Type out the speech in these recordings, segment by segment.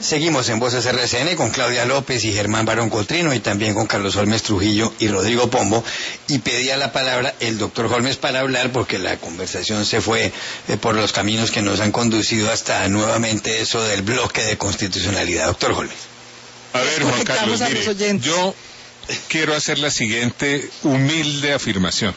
Seguimos en Voces RCN con Claudia López y Germán Barón Cotrino y también con Carlos Holmes Trujillo y Rodrigo Pombo, y pedía la palabra el doctor Holmes para hablar porque la conversación se fue por los caminos que nos han conducido hasta nuevamente eso del bloque de constitucionalidad. Doctor Holmes. A ver, Juan Carlos, mire, yo quiero hacer la siguiente humilde afirmación.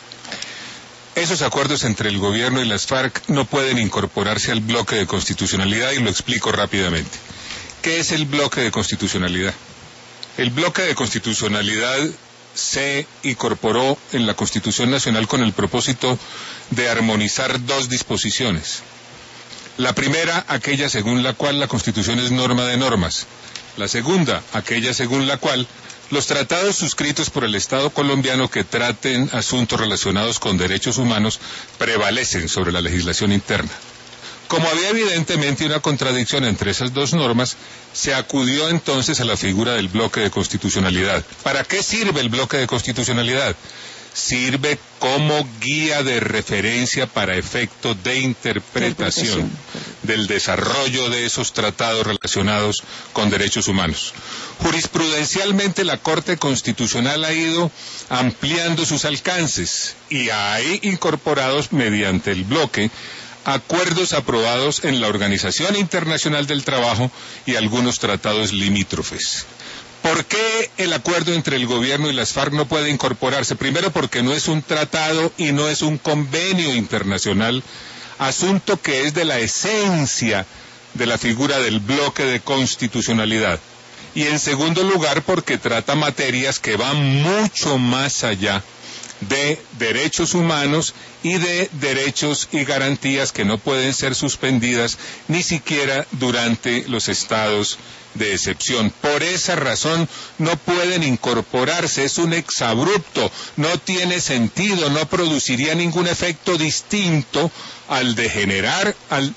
Esos acuerdos entre el gobierno y las FARC no pueden incorporarse al bloque de constitucionalidad, y lo explico rápidamente. ¿Qué es el bloque de constitucionalidad? El bloque de constitucionalidad se incorporó en la Constitución Nacional con el propósito de armonizar dos disposiciones. La primera, aquella según la cual la Constitución es norma de normas. La segunda, aquella según la cual los tratados suscritos por el Estado colombiano que traten asuntos relacionados con derechos humanos prevalecen sobre la legislación interna. Como había evidentemente una contradicción entre esas dos normas, se acudió entonces a la figura del bloque de constitucionalidad. ¿Para qué sirve el bloque de constitucionalidad? Sirve como guía de referencia para efecto de interpretación del desarrollo de esos tratados relacionados con derechos humanos. Jurisprudencialmente la Corte Constitucional ha ido ampliando sus alcances y ha incorporados mediante el bloque acuerdos aprobados en la Organización Internacional del Trabajo y algunos tratados limítrofes. ¿Por qué el acuerdo entre el gobierno y las FARC no puede incorporarse? Primero, porque no es un tratado y no es un convenio internacional, asunto que es de la esencia de la figura del bloque de constitucionalidad. Y en segundo lugar, porque trata materias que van mucho más allá de derechos humanos y de derechos y garantías que no pueden ser suspendidas ni siquiera durante los estados de excepción. Por esa razón no pueden incorporarse, es un exabrupto, no tiene sentido, no produciría ningún efecto distinto al de generar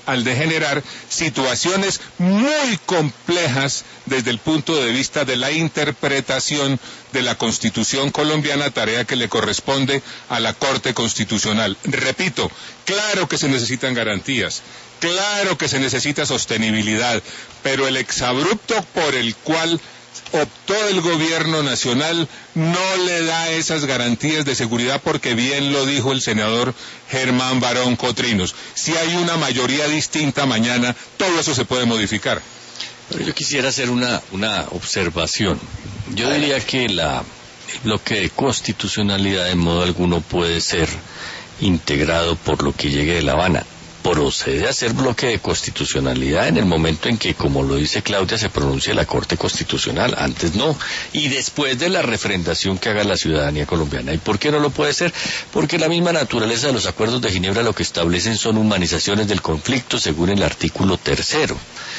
situaciones muy complejas desde el punto de vista de la interpretación de la Constitución colombiana, tarea que le corresponde a la Corte Constitucional. Repito, claro que se necesitan garantías, claro que se necesita sostenibilidad, pero el exabrupto por el cual optó el gobierno nacional no le da esas garantías de seguridad, porque bien lo dijo el senador Germán Barón Cotrinos, si hay una mayoría distinta mañana, todo eso se puede modificar. Pero yo quisiera hacer una observación. Yo diría que el bloque de constitucionalidad en modo alguno puede ser integrado por lo que llegue de La Habana. Procede a ser bloque de constitucionalidad en el momento en que, como lo dice Claudia, se pronuncie la Corte Constitucional, antes no, y después de la refrendación que haga la ciudadanía colombiana. ¿Y por qué no lo puede ser? Porque la misma naturaleza de los acuerdos de Ginebra lo que establecen son humanizaciones del conflicto según el artículo 3º.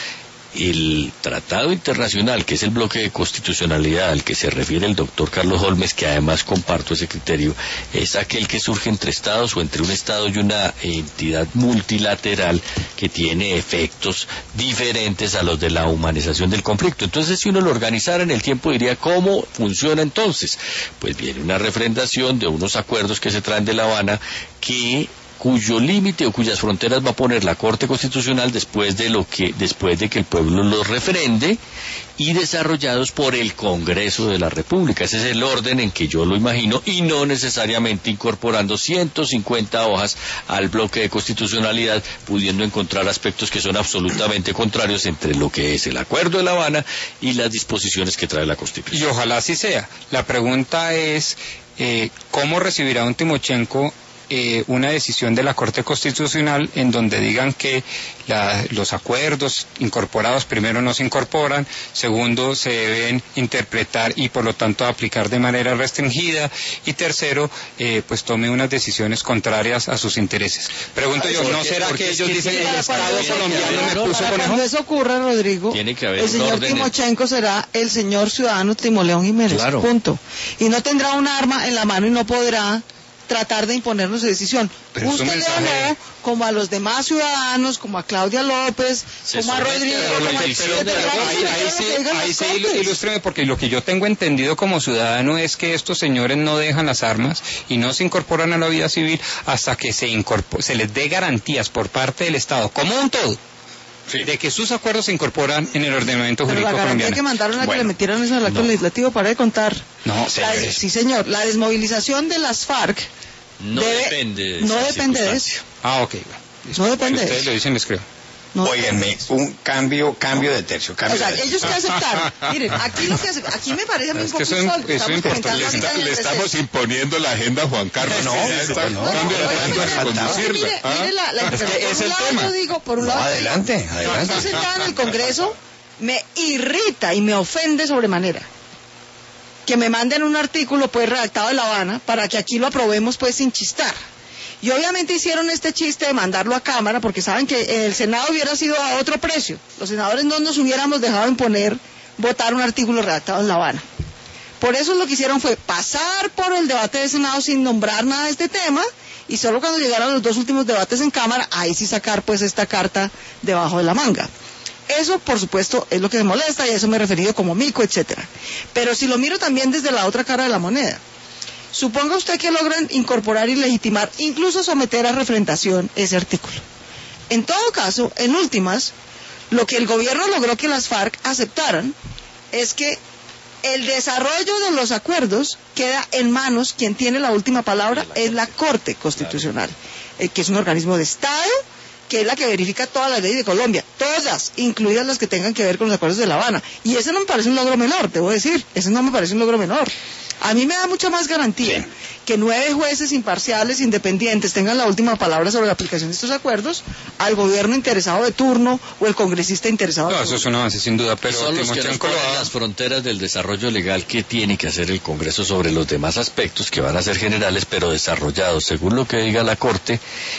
El tratado internacional, que es el bloque de constitucionalidad al que se refiere el doctor Carlos Holmes, que además comparto ese criterio, es aquel que surge entre estados o entre un estado y una entidad multilateral que tiene efectos diferentes a los de la humanización del conflicto. Entonces, si uno lo organizara en el tiempo, diría, ¿cómo funciona entonces? Pues viene una refrendación de unos acuerdos que se traen de La Habana cuyo límite o cuyas fronteras va a poner la Corte Constitucional después de que el pueblo los refrende, y desarrollados por el Congreso de la República. Ese es el orden en que yo lo imagino, y no necesariamente incorporando 150 hojas al bloque de constitucionalidad, pudiendo encontrar aspectos que son absolutamente contrarios entre lo que es el Acuerdo de La Habana y las disposiciones que trae la Constitución. Y ojalá así sea. La pregunta es, ¿cómo recibirá un Timochenko una decisión de la Corte Constitucional en donde digan que los acuerdos incorporados, primero, no se incorporan, segundo, se deben interpretar y por lo tanto aplicar de manera restringida, y tercero, pues tome unas decisiones contrarias a sus intereses? Pregunto yo, ¿no será que ellos dicen el Estado colombiano me puso conejo? Cuando eso ocurra, Rodrigo, el señor Timochenko será el señor ciudadano Timoleón Jiménez, claro. Punto. Y no tendrá un arma en la mano y no podrá tratar de imponernos su decisión. Pero usted le habló como a los demás ciudadanos, como a Claudia López, como a Rodrigo, ahí sí ilústreme, porque lo que yo tengo entendido como ciudadano es que estos señores no dejan las armas y no se incorporan a la vida civil hasta que se les dé garantías por parte del Estado, como un todo, de que sus acuerdos se incorporan en el ordenamiento jurídico colombiano. Que mandaron a que le metieran eso al acto legislativo, para de contar. No, sí, señor. La desmovilización de las FARC no depende de eso. Ah, ok. No depende de eso. Ustedes lo dicen, les creo. No, óiganme, un cambio de tercio. Ellos que aceptaron. Miren, aquí me parece a mí un poco insólito. Le estamos imponiendo la agenda a Juan Carlos. Por un lado, adelante. Estoy sentada en el Congreso, me irrita y me ofende sobremanera que me manden un artículo pues redactado de La Habana para que aquí lo aprobemos pues sin chistar. Y obviamente hicieron este chiste de mandarlo a Cámara porque saben que el Senado hubiera sido a otro precio. Los senadores no nos hubiéramos dejado imponer votar un artículo redactado en La Habana. Por eso lo que hicieron fue pasar por el debate del Senado sin nombrar nada de este tema, y solo cuando llegaron los dos últimos debates en Cámara, ahí sí sacar pues esta carta debajo de la manga. Eso, por supuesto, es lo que me molesta, y a eso me he referido como mico, etcétera. Pero si lo miro también desde la otra cara de la moneda, suponga usted que logran incorporar y legitimar, incluso someter a refrendación ese artículo. En todo caso, en últimas, lo que el gobierno logró que las FARC aceptaran es que el desarrollo de los acuerdos queda en manos, quien tiene la última palabra es la Corte Constitucional, que es un organismo de Estado, que es la que verifica todas las leyes de Colombia, todas, incluidas las que tengan que ver con los acuerdos de La Habana. Y ese no me parece un logro menor, debo decir, ese no me parece un logro menor. A mí me da mucha más garantía que 9 jueces imparciales, independientes, tengan la última palabra sobre la aplicación de estos acuerdos al gobierno interesado de turno o el congresista interesado de turno. Eso es un avance sin duda, pero son los que nos ponen las fronteras del desarrollo legal que tiene que hacer el Congreso sobre los demás aspectos que van a ser generales, pero desarrollados según lo que diga la Corte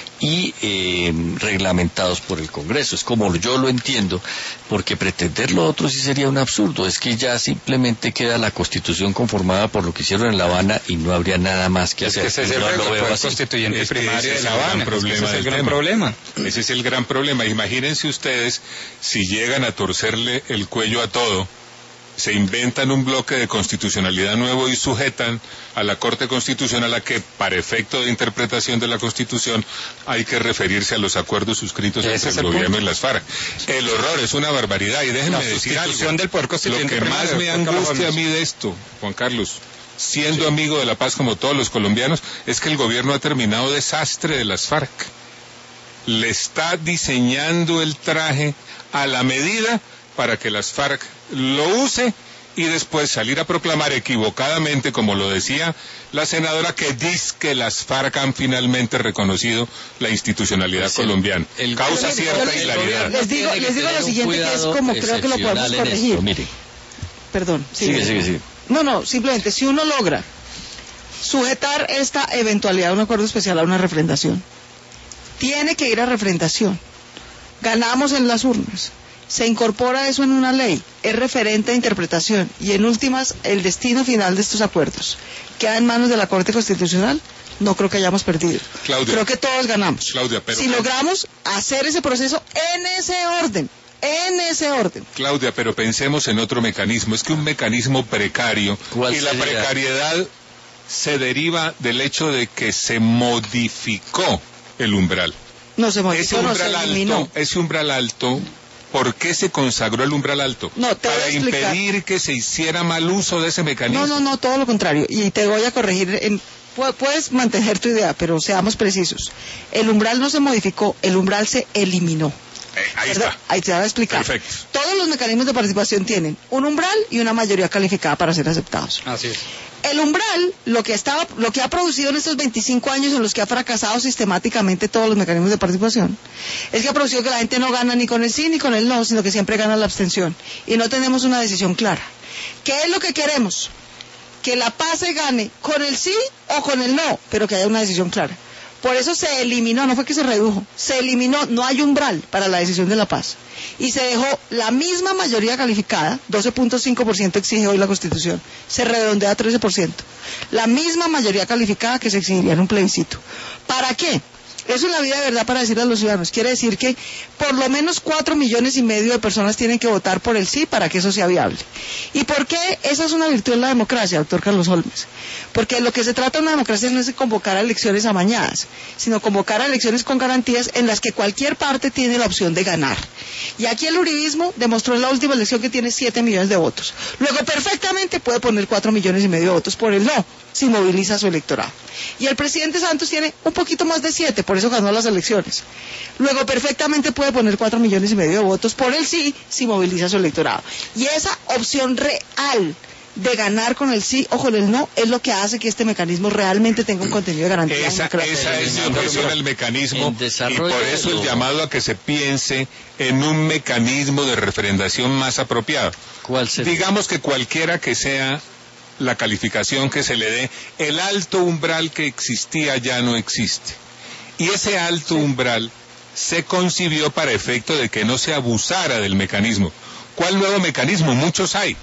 y reglamentados por el Congreso. Es como yo lo entiendo, porque pretender lo otro sí sería un absurdo. Es que ya simplemente queda la Constitución conformada por lo que hicieron en La Habana y no habría nada más que hacer. Ese es el constituyente primario de La Habana. Ese es el gran problema. Ese es el gran problema. Imagínense ustedes si llegan a torcerle el cuello a todo, se inventan un bloque de constitucionalidad nuevo y sujetan a la Corte Constitucional a que, para efecto de interpretación de la Constitución, hay que referirse a los acuerdos suscritos entre el gobierno y las FARC. El horror es una barbaridad, y déjenme decir algo. Lo que más me angustia a mí de esto, Juan Carlos, siendo amigo de la paz como todos los colombianos, es que el gobierno ha terminado desastre de las FARC. Le está diseñando el traje a la medida para que las FARC lo use y después salir a proclamar equivocadamente, como lo decía la senadora, que dice que las FARC han finalmente reconocido la institucionalidad colombiana. Causa cierta hilaridad. Les digo lo siguiente, que es como creo que lo podemos corregir. Perdón. Sigue. No, simplemente si uno logra sujetar esta eventualidad de un acuerdo especial a una refrendación, tiene que ir a refrendación. Ganamos en las urnas. Se incorpora eso en una ley, es referente a interpretación, y en últimas, el destino final de estos acuerdos queda en manos de la Corte Constitucional. No creo que hayamos perdido. Claudia, creo que todos ganamos. Claudia, pero si logramos hacer ese proceso en ese orden. Claudia, pero pensemos en otro mecanismo. Es que un mecanismo precario, y la precariedad se deriva del hecho de que se modificó el umbral. No se modificó, ese umbral alto. ¿Por qué se consagró el umbral alto? Para impedir que se hiciera mal uso de ese mecanismo. No, todo lo contrario. Y te voy a corregir. Puedes mantener tu idea, pero seamos precisos. El umbral no se modificó, el umbral se eliminó. Ahí está. Ahí te voy a explicar. Perfecto. Todos los mecanismos de participación tienen un umbral y una mayoría calificada para ser aceptados. Así es. El umbral, lo que ha producido en estos 25 años en los que ha fracasado sistemáticamente todos los mecanismos de participación, es que ha producido que la gente no gana ni con el sí ni con el no, sino que siempre gana la abstención. Y no tenemos una decisión clara. ¿Qué es lo que queremos? Que la paz se gane con el sí o con el no, pero que haya una decisión clara. Por eso se eliminó, no fue que se redujo, se eliminó, no hay umbral para la decisión de la paz. Y se dejó la misma mayoría calificada, 12.5% exige hoy la Constitución, se redondea a 13%. La misma mayoría calificada que se exigiría en un plebiscito. ¿Para qué? Eso es la vida de verdad para decirle a los ciudadanos. Quiere decir que por lo menos 4,5 millones de personas tienen que votar por el sí para que eso sea viable. ¿Y por qué? Esa es una virtud de la democracia, doctor Carlos Holmes. Porque lo que se trata de una democracia no es de convocar a elecciones amañadas, sino convocar a elecciones con garantías en las que cualquier parte tiene la opción de ganar. Y aquí el uribismo demostró en la última elección que tiene 7 millones de votos. Luego perfectamente puede poner 4,5 millones de votos por el no, si moviliza su electorado. Y el presidente Santos tiene un poquito más de 7, por eso ganó las elecciones. Luego perfectamente puede poner 4,5 millones de votos por el sí, si moviliza su electorado. Y esa opción real de ganar con el sí o con el no es lo que hace que este mecanismo realmente tenga un contenido de garantía. Esa es mi impresión del mecanismo, y por eso el llamado a que se piense en un mecanismo de referendación más apropiado. ¿Cuál sería? Digamos que cualquiera que sea la calificación que se le dé, el alto umbral que existía ya no existe. Y ese alto umbral se concibió para efecto de que no se abusara del mecanismo. ¿Cuál nuevo mecanismo? Muchos hay.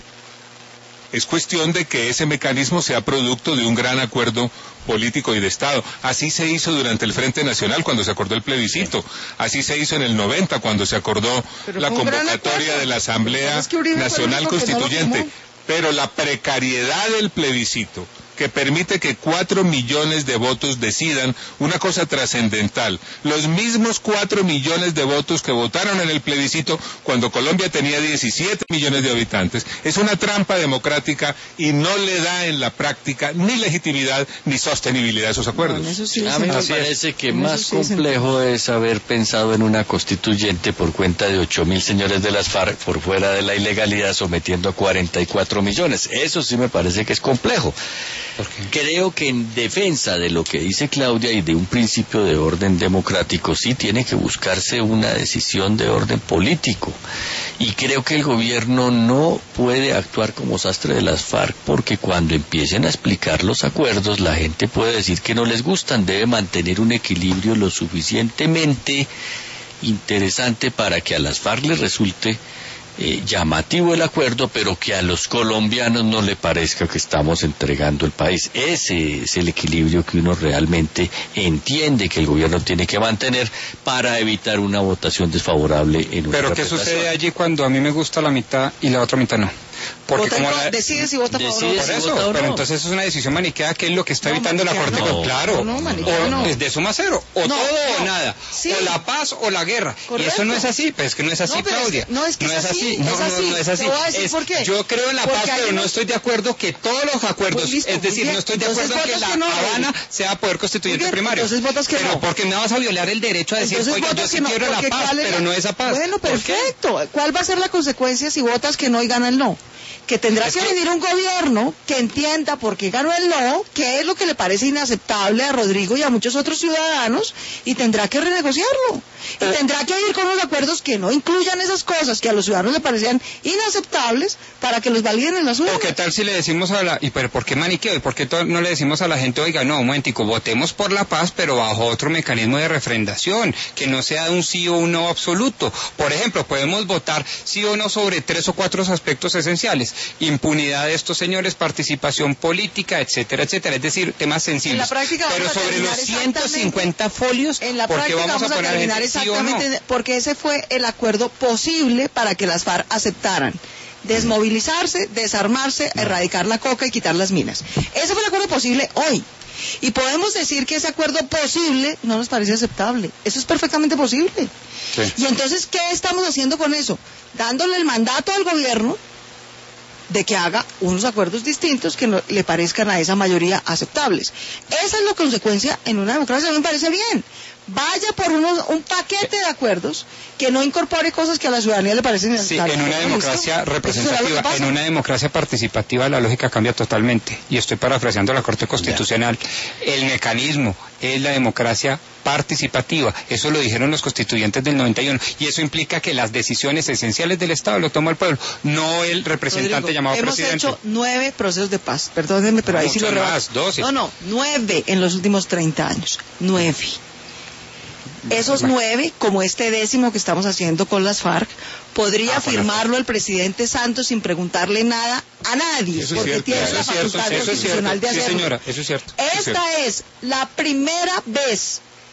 Es cuestión de que ese mecanismo sea producto de un gran acuerdo político y de Estado. Así se hizo durante el Frente Nacional cuando se acordó el plebiscito. Así se hizo en el 90 cuando se acordó la convocatoria de la Asamblea Nacional Constituyente. Pero la precariedad del plebiscito, que permite que 4 millones de votos decidan una cosa trascendental. Los mismos 4 millones de votos que votaron en el plebiscito cuando Colombia tenía 17 millones de habitantes. Es una trampa democrática y no le da en la práctica ni legitimidad ni sostenibilidad a esos acuerdos. A mí me parece que más complejo es haber pensado en una constituyente por cuenta de 8.000 señores de las FARC por fuera de la ilegalidad sometiendo a 44 millones. Eso sí me parece que es complejo. Creo que en defensa de lo que dice Claudia y de un principio de orden democrático sí tiene que buscarse una decisión de orden político, y creo que el gobierno no puede actuar como sastre de las FARC, porque cuando empiecen a explicar los acuerdos la gente puede decir que no les gustan. Debe mantener un equilibrio lo suficientemente interesante para que a las FARC les resulte llamativo el acuerdo, pero que a los colombianos no le parezca que estamos entregando el país. Ese es el equilibrio que uno realmente entiende que el gobierno tiene que mantener para evitar una votación desfavorable en una Pero ¿qué sucede allí cuando a mí me gusta la mitad y la otra mitad no? Porque como decide si vota a favor por eso, pero entonces es una decisión maniquea, que es lo que está evitando la Corte. Claro, o es de suma cero, o todo o nada, o la paz o la guerra. Correcto. Y eso no es así, pues es que no es así, Claudia. No es así. No es así. ¿Por qué? Yo creo en la paz, pero no estoy de acuerdo que todos los acuerdos, es decir, no estoy de acuerdo en que la Habana sea poder constituyente primario. Entonces votas que no. Porque no vas a violar el derecho a decir, oye, yo sí quiero la paz, pero no esa paz. Bueno, perfecto. ¿Cuál va a ser la consecuencia si votas que no y gana el no? Que tendrá que venir un gobierno que entienda por qué ganó el no, qué es lo que le parece inaceptable a Rodrigo y a muchos otros ciudadanos, y tendrá que renegociarlo. Y tendrá que ir con los acuerdos que no incluyan esas cosas que a los ciudadanos le parecían inaceptables para que los validen en la urnas. ¿O qué tal si le decimos pero por qué maniqueo? ¿Y por qué no le decimos a la gente, oiga, no, un momentico, votemos por la paz, pero bajo otro mecanismo de refrendación, que no sea un sí o un no absoluto? Por ejemplo, podemos votar sí o no sobre 3 o 4 aspectos esenciales: impunidad de estos señores, participación política, etcétera, etcétera. Es decir, temas sensibles. En la práctica pero sobre los 150 folios, ¿por qué vamos a poner exactamente, sí, porque ese fue el acuerdo posible para que las FARC aceptaran desmovilizarse, desarmarse, erradicar la coca y quitar las minas. Ese fue el acuerdo posible hoy. Y podemos decir que ese acuerdo posible no nos parece aceptable. Eso es perfectamente posible. Sí. Y entonces, ¿qué estamos haciendo con eso? Dándole el mandato al gobierno de que haga unos acuerdos distintos que no le parezcan a esa mayoría aceptables. Esa es la consecuencia en una democracia. A mí me parece bien. Vaya por un paquete de acuerdos que no incorpore cosas que a la ciudadanía le parecen inaceptables. Sí, en una democracia representativa, en una democracia participativa la lógica cambia totalmente. Y estoy parafraseando la Corte Constitucional. El mecanismo es la democracia participativa. Eso lo dijeron los constituyentes del 91. Y eso implica que las decisiones esenciales del Estado lo toma el pueblo, no el representante Rodrigo, llamado hemos presidente. Hemos hecho 9 procesos de paz. Perdónenme, pero ahí sí lo rebaso. 12. No, 9 en los últimos 30 años. 9. Esos 9, como este 10º que estamos haciendo con las FARC, podría firmarlo el presidente Santos sin preguntarle nada a nadie, porque tiene la facultad constitucional de hacerlo. Sí, señora, eso es cierto. Esta es la primera vez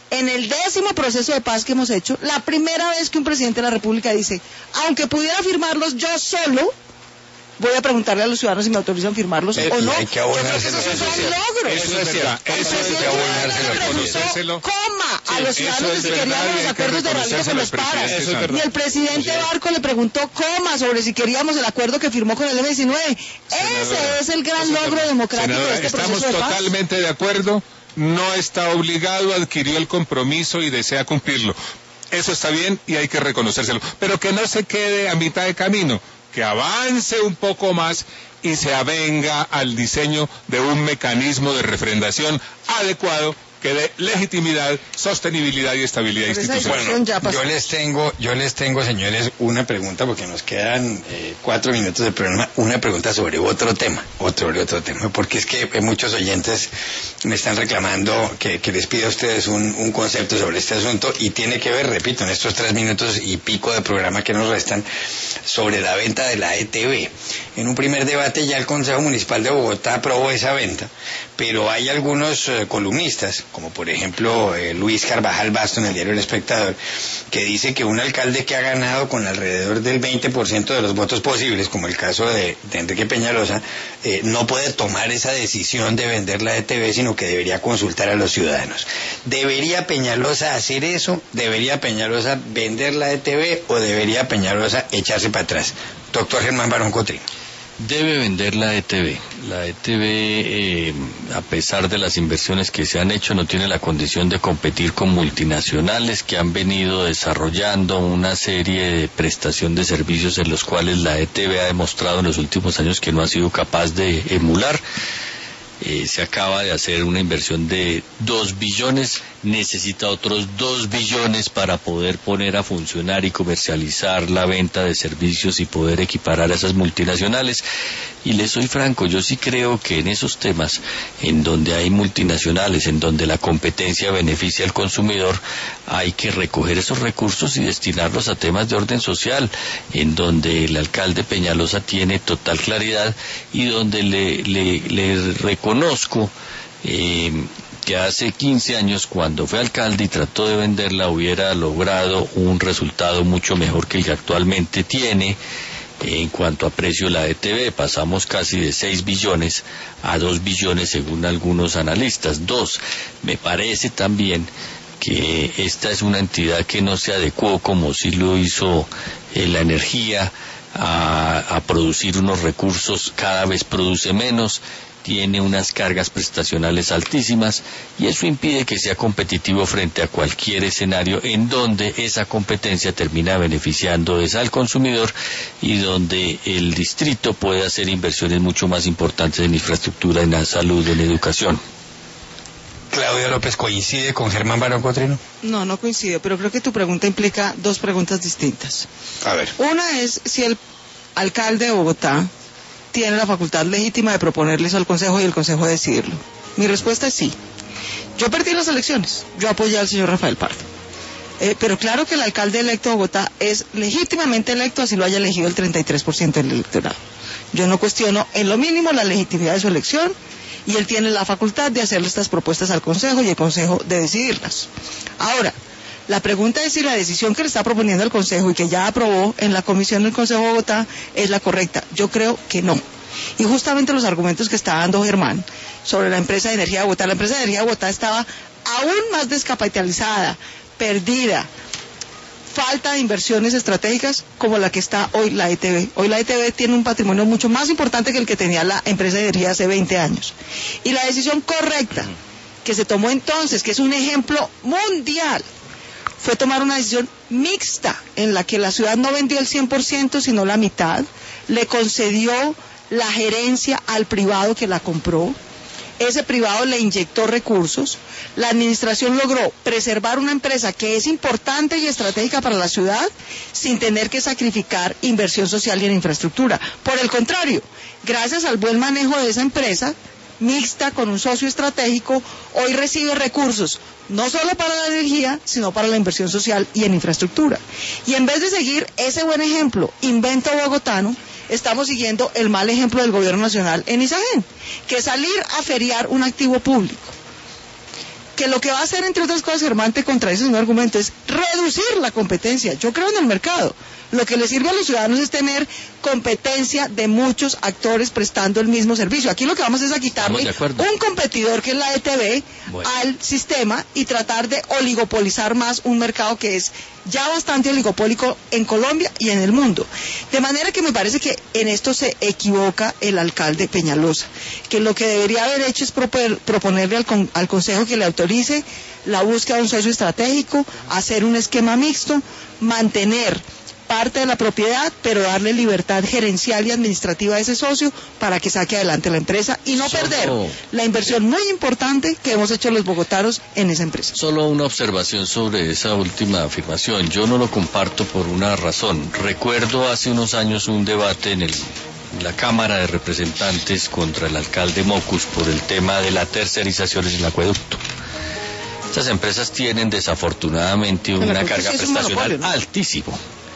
en el 10º proceso de paz que hemos hecho, la primera vez que un presidente de la República dice, aunque pudiera firmarlos yo solo, voy a preguntarle a los ciudadanos si me autorizan firmarlos o no. Hay que abonárselo. Eso es un logro. Eso es verdad. Eso es de abonárselo. Coma a los ciudadanos que si queríamos los acuerdos de ralía con los paras. Y el presidente Barco le preguntó coma sobre si queríamos el acuerdo que firmó con el M-19. Ese es el gran logro democrático de este proceso de paz. Estamos totalmente de acuerdo. No está obligado, adquirió el compromiso y desea cumplirlo. Eso está bien y hay que reconocérselo. Pero que no se quede a mitad de camino, que avance un poco más y se avenga al diseño de un mecanismo de refrendación adecuado que dé legitimidad, sostenibilidad y estabilidad institucional. Bueno, yo les tengo, señores, una pregunta, porque nos quedan 4 minutos de programa, una pregunta sobre otro tema, porque es que muchos oyentes me están reclamando que les pida a ustedes un concepto sobre este asunto, y tiene que ver, repito, en estos 3 minutos y pico de programa que nos restan, sobre la venta de la ETB. En un primer debate ya el Consejo Municipal de Bogotá aprobó esa venta, pero hay algunos columnistas, como por ejemplo Luis Carvajal Basto en el diario El Espectador, que dice que un alcalde que ha ganado con alrededor del 20% de los votos posibles, como el caso de Enrique Peñalosa, no puede tomar esa decisión de vender la ETB, sino que debería consultar a los ciudadanos. ¿Debería Peñalosa hacer eso? ¿Debería Peñalosa vender la ETB o debería Peñalosa echarse para atrás? Doctor Germán Barón Cotrino. Debe vender la ETB. La ETB, a pesar de las inversiones que se han hecho, no tiene la condición de competir con multinacionales que han venido desarrollando una serie de prestación de servicios en los cuales la ETB ha demostrado en los últimos años que no ha sido capaz de emular. Se acaba de hacer una inversión de 2 billones, necesita otros 2 billones para poder poner a funcionar y comercializar la venta de servicios y poder equiparar a esas multinacionales. Y les soy franco, yo sí creo que en esos temas, en donde hay multinacionales, en donde la competencia beneficia al consumidor, hay que recoger esos recursos y destinarlos a temas de orden social, en donde el alcalde Peñalosa tiene total claridad y donde le reconozco que hace 15 años, cuando fue alcalde y trató de venderla, hubiera logrado un resultado mucho mejor que el que actualmente tiene. En cuanto a precio, la ETB pasamos casi de 6 billones a 2 billones según algunos analistas. 2, me parece también que esta es una entidad que no se adecuó, como sí lo hizo la energía, a producir unos recursos, cada vez produce menos, tiene unas cargas prestacionales altísimas y eso impide que sea competitivo frente a cualquier escenario en donde esa competencia termina beneficiando al consumidor y donde el distrito puede hacer inversiones mucho más importantes en infraestructura, en la salud, en educación. Claudia López, ¿coincide con Germán Barón Cotrino? No, no coincide, pero creo que tu pregunta implica 2 preguntas distintas. A ver. Una es si el alcalde de Bogotá tiene la facultad legítima de proponerles al Consejo y el Consejo de decidirlo. Mi respuesta es sí. Yo perdí las elecciones, yo apoyé al señor Rafael Pardo. Pero claro que el alcalde electo de Bogotá es legítimamente electo, así lo haya elegido el 33% del electorado. Yo no cuestiono en lo mínimo la legitimidad de su elección, y él tiene la facultad de hacerle estas propuestas al Consejo y el Consejo de decidirlas. Ahora, la pregunta es si la decisión que le está proponiendo el Consejo y que ya aprobó en la comisión del Consejo de Bogotá es la correcta. Yo creo que no. Y justamente los argumentos que está dando Germán sobre la empresa de energía de Bogotá, la empresa de energía de Bogotá estaba aún más descapitalizada, perdida, falta de inversiones estratégicas como la que está hoy la ETB. Hoy la ETB tiene un patrimonio mucho más importante que el que tenía la empresa de energía hace 20 años. Y la decisión correcta que se tomó entonces, que es un ejemplo mundial, fue tomar una decisión mixta en la que la ciudad no vendió el 100% sino la mitad, le concedió la gerencia al privado que la compró, ese privado le inyectó recursos, la administración logró preservar una empresa que es importante y estratégica para la ciudad sin tener que sacrificar inversión social y en infraestructura. Por el contrario, gracias al buen manejo de esa empresa mixta con un socio estratégico, hoy recibe recursos no solo para la energía, sino para la inversión social y en infraestructura. Y en vez de seguir ese buen ejemplo, invento bogotano, estamos siguiendo el mal ejemplo del gobierno nacional en Izagen, que es salir a feriar un activo público, que lo que va a hacer, entre otras cosas, Germán, te contradice un argumento, es reducir la competencia. Yo creo en el mercado. Lo que le sirve a los ciudadanos es tener competencia de muchos actores prestando el mismo servicio. Aquí lo que vamos es a quitarle un competidor, que es la ETV, al sistema y tratar de oligopolizar más un mercado que es ya bastante oligopólico en Colombia y en el mundo. De manera que me parece que en esto se equivoca el alcalde Peñalosa, que lo que debería haber hecho es proponerle al Consejo que le autorice la búsqueda de un socio estratégico, hacer un esquema mixto, mantener parte de la propiedad, pero darle libertad gerencial y administrativa a ese socio para que saque adelante la empresa y no perder la inversión muy importante que hemos hecho los bogotanos en esa empresa. Solo una observación sobre esa última afirmación. Yo no lo comparto por una razón. Recuerdo hace unos años un debate en la Cámara de Representantes contra el alcalde Mocus por el tema de la tercerización en el acueducto. Estas empresas tienen desafortunadamente una carga prestacional altísimo.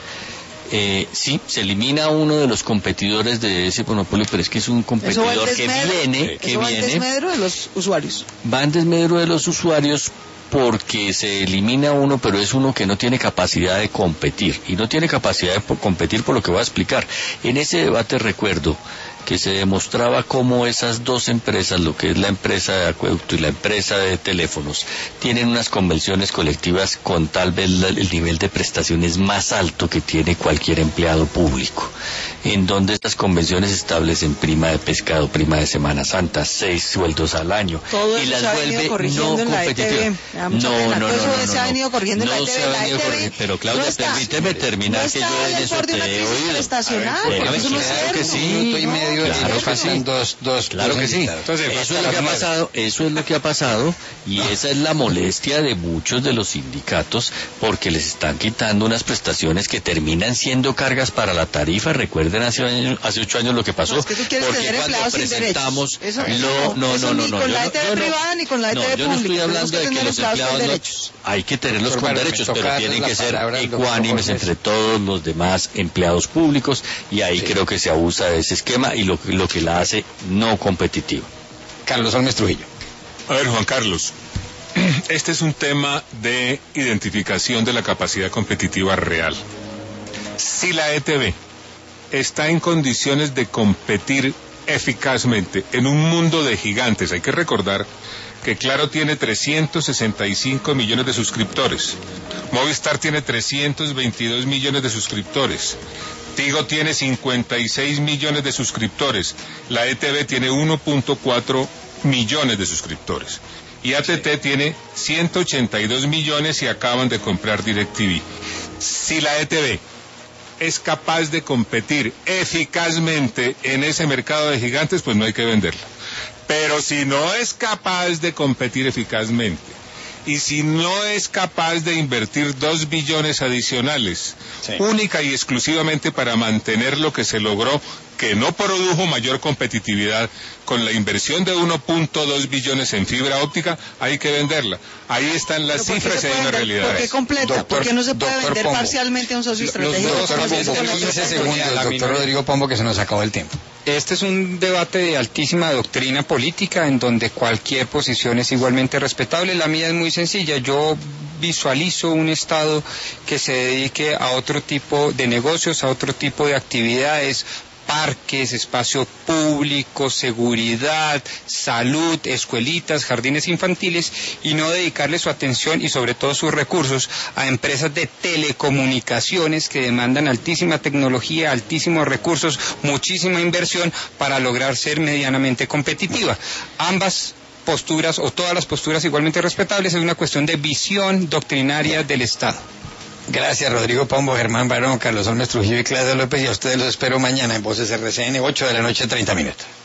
Sí, se elimina uno de los competidores de ese monopolio, pero es que es un competidor que viene... va en desmedro de los usuarios. Va en desmedro de los usuarios porque se elimina uno, pero es uno que no tiene capacidad de competir. Y no tiene capacidad de competir por lo que voy a explicar. En ese debate recuerdo que se demostraba cómo esas dos empresas, lo que es la empresa de acueducto y la empresa de teléfonos, tienen unas convenciones colectivas con tal vez el nivel de prestaciones más alto que tiene cualquier empleado público, en donde estas convenciones establecen prima de pescado, prima de Semana Santa, 6 sueldos al año, todo y las vuelve no competitivas. No se ha venido corrigiendo en la ETV. Pero Claudia, permíteme terminar, que yo en eso te he oído. Claro que sí. Claro que sí. Claro que sí. Entonces, eso es lo que ha pasado y esa es la molestia de muchos de los sindicatos, porque les están quitando unas prestaciones que terminan siendo cargas para la tarifa. Recuerden hace 8 años lo que pasó, porque cuando presentamos ni con la ETV privada ni con la ETV pública. Yo no estoy hablando de que los empleados hay que tenerlos con derechos, pero tienen que ser ecuánimes entre todos los demás empleados públicos, y ahí creo que se abusa de ese esquema y lo que la hace no competitiva. Carlos Holmes Trujillo. A ver, Juan Carlos, este es un tema de identificación de la capacidad competitiva real. Si la ETV está en condiciones de competir eficazmente en un mundo de gigantes, hay que recordar que Claro tiene 365 millones de suscriptores, Movistar tiene 322 millones de suscriptores, Tigo tiene 56 millones de suscriptores, la ETV tiene 1.4 millones de suscriptores y AT&T tiene 182 millones y acaban de comprar DirecTV. Si la ETV es capaz de competir eficazmente en ese mercado de gigantes, pues no hay que venderla. Pero si no es capaz de competir eficazmente y si no es capaz de invertir 2 billones adicionales, única y exclusivamente para mantener lo que se logró, que no produjo mayor competitividad, con la inversión de 1.2 billones en fibra óptica, hay que venderla. Ahí están las cifras y hay una realidad. ¿Por qué completa? ¿Por qué no se puede vender parcialmente a un socio estratégico? 15 segundos, doctor Rodrigo Pombo, que se nos acabó el tiempo. Este es un debate de altísima doctrina política en donde cualquier posición es igualmente respetable. La mía es muy sencilla. Yo visualizo un Estado que se dedique a otro tipo de negocios, a otro tipo de actividades, parques, espacio público, seguridad, salud, escuelitas, jardines infantiles, y no dedicarle su atención y sobre todo sus recursos a empresas de telecomunicaciones que demandan altísima tecnología, altísimos recursos, muchísima inversión para lograr ser medianamente competitiva. Ambas posturas o todas las posturas igualmente respetables, es una cuestión de visión doctrinaria del Estado. Gracias, Rodrigo Pombo, Germán Barón, Carlos Holmes Trujillo y Claudia López, y a ustedes los espero mañana en Voces RCN, 8 de la noche, 30 minutos.